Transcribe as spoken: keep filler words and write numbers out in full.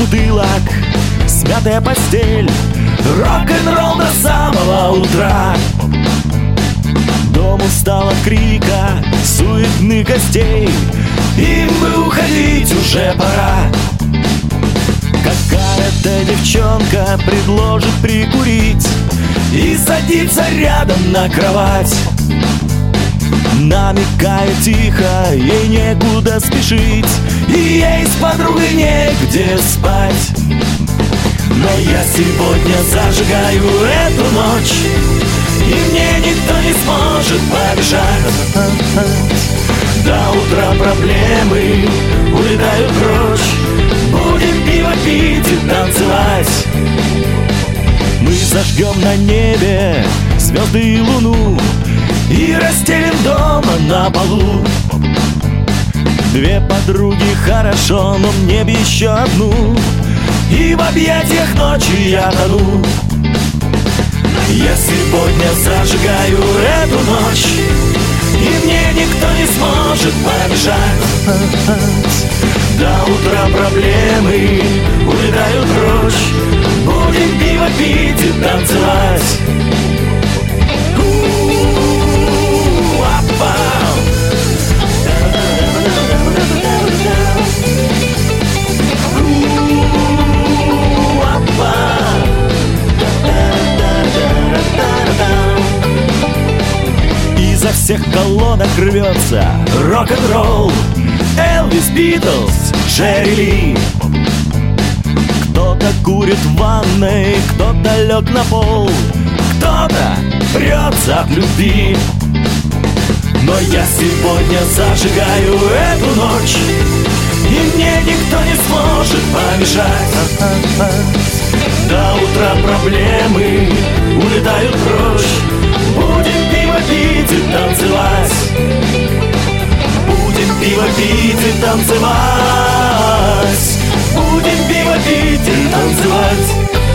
бутылок, смятая постель, рок-н-ролл до самого утра. Дом устал от крика, суетных гостей, им бы уходить уже пора. Какая-то девчонка предложит прикурить и садится рядом на кровать. Намекает тихо, ей некуда спешить, и ей с подругой негде спать. Но я сегодня зажигаю эту ночь, и мне никто не сможет помешать. До утра проблемы улетают прочь, будем пиво пить и танцевать. Мы зажгем на небе звезды и луну и расстелим дома на полу. Две подруги хорошо, но мне б еще одну, и в объятиях ночи я тону. Я сегодня зажигаю эту ночь, и мне никто не сможет помешать. До утра проблемы улетают прочь, будем пиво пить и танцевать. Изо всех колонок рвется рок-н-ролл, Элвис, Битлз, Джерри Ли. Кто-то курит в ванной, кто-то лег на пол, кто-то прется от любви. Но я сегодня зажигаю эту ночь, и мне никто не сможет помешать. До утра проблемы улетают прочь, будем пиво пить и танцевать. Будем пиво пить и танцевать. Будем пиво пить и танцевать.